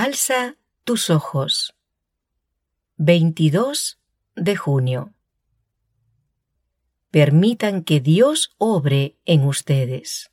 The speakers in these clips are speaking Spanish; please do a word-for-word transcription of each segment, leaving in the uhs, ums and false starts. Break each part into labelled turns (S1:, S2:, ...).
S1: Alza tus ojos. veintidós de junio. Permitan que Dios obre en ustedes.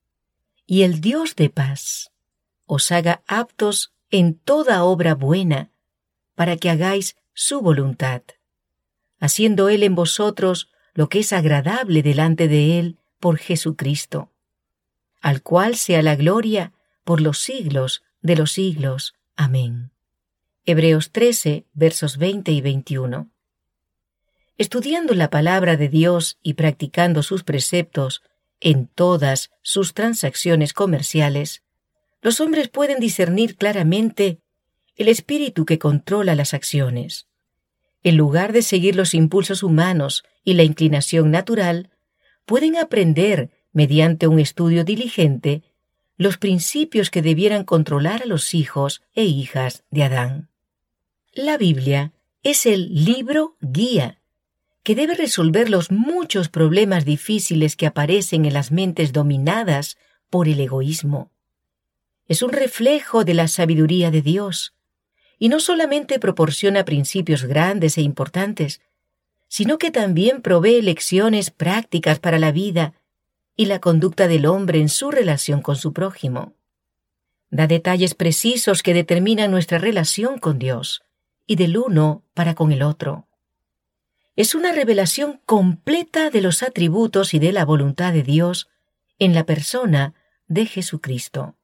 S1: Y el Dios de paz os haga aptos en toda obra buena, para que hagáis su voluntad, haciendo Él en vosotros lo que es agradable delante de Él por Jesucristo, al cual sea la gloria por los siglos de los siglos. Amén. Hebreos trece, versos veinte y veintiuno. Estudiando la palabra de Dios y practicando sus preceptos en todas sus transacciones comerciales, los hombres pueden discernir claramente el espíritu que controla las acciones. En lugar de seguir los impulsos humanos y la inclinación natural, pueden aprender, mediante un estudio diligente, los principios que debieran controlar a los hijos e hijas de Adán. La Biblia es el libro guía que debe resolver los muchos problemas difíciles que aparecen en las mentes dominadas por el egoísmo. Es un reflejo de la sabiduría de Dios, y no solamente proporciona principios grandes e importantes, sino que también provee lecciones prácticas para la vida y la conducta del hombre en su relación con su prójimo. Da detalles precisos que determinan nuestra relación con Dios y del uno para con el otro. Es una revelación completa de los atributos y de la voluntad de Dios en la persona de Jesucristo.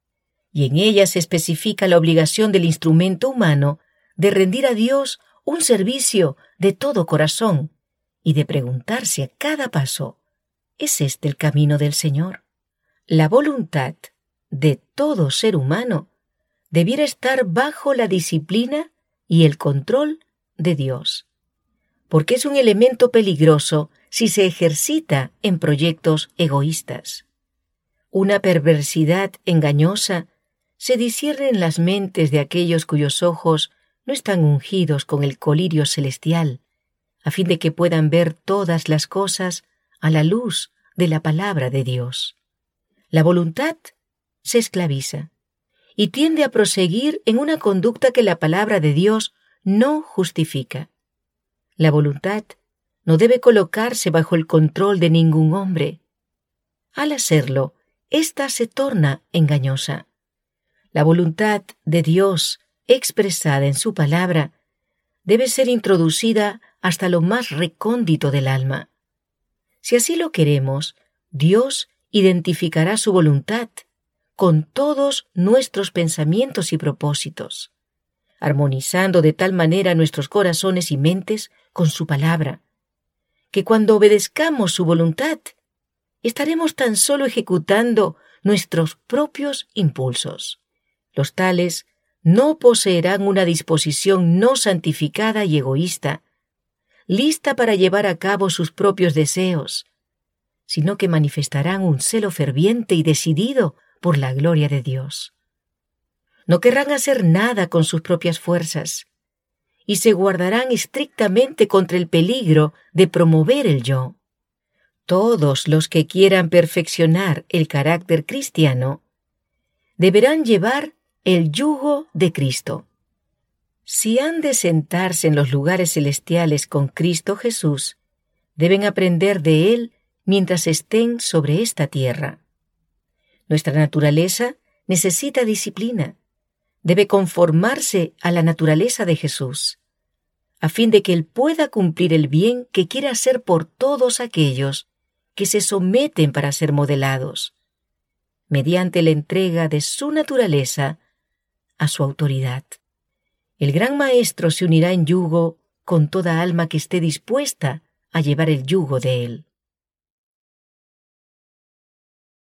S1: Y en ella se especifica la obligación del instrumento humano de rendir a Dios un servicio de todo corazón y de preguntarse a cada paso: ¿es este el camino del Señor? La voluntad de todo ser humano debiera estar bajo la disciplina y el control de Dios, porque es un elemento peligroso si se ejercita en proyectos egoístas. Una perversidad engañosa se discierne en las mentes de aquellos cuyos ojos no están ungidos con el colirio celestial, a fin de que puedan ver todas las cosas a la luz de la palabra de Dios. La voluntad se esclaviza y tiende a proseguir en una conducta que la palabra de Dios no justifica. La voluntad no debe colocarse bajo el control de ningún hombre. Al hacerlo, ésta se torna engañosa. La voluntad de Dios, expresada en su palabra, debe ser introducida hasta lo más recóndito del alma. Si así lo queremos, Dios identificará su voluntad con todos nuestros pensamientos y propósitos, armonizando de tal manera nuestros corazones y mentes con su palabra, que cuando obedezcamos su voluntad, estaremos tan solo ejecutando nuestros propios impulsos. Los tales no poseerán una disposición no santificada y egoísta, lista para llevar a cabo sus propios deseos, sino que manifestarán un celo ferviente y decidido por la gloria de Dios. No querrán hacer nada con sus propias fuerzas y se guardarán estrictamente contra el peligro de promover el yo. Todos los que quieran perfeccionar el carácter cristiano deberán llevar el yugo de Cristo. Si han de sentarse en los lugares celestiales con Cristo Jesús, deben aprender de Él mientras estén sobre esta tierra. Nuestra naturaleza necesita disciplina. Debe conformarse a la naturaleza de Jesús, a fin de que Él pueda cumplir el bien que quiere hacer por todos aquellos que se someten para ser modelados, mediante la entrega de su naturaleza a su autoridad. El gran Maestro se unirá en yugo con toda alma que esté dispuesta a llevar el yugo de Él.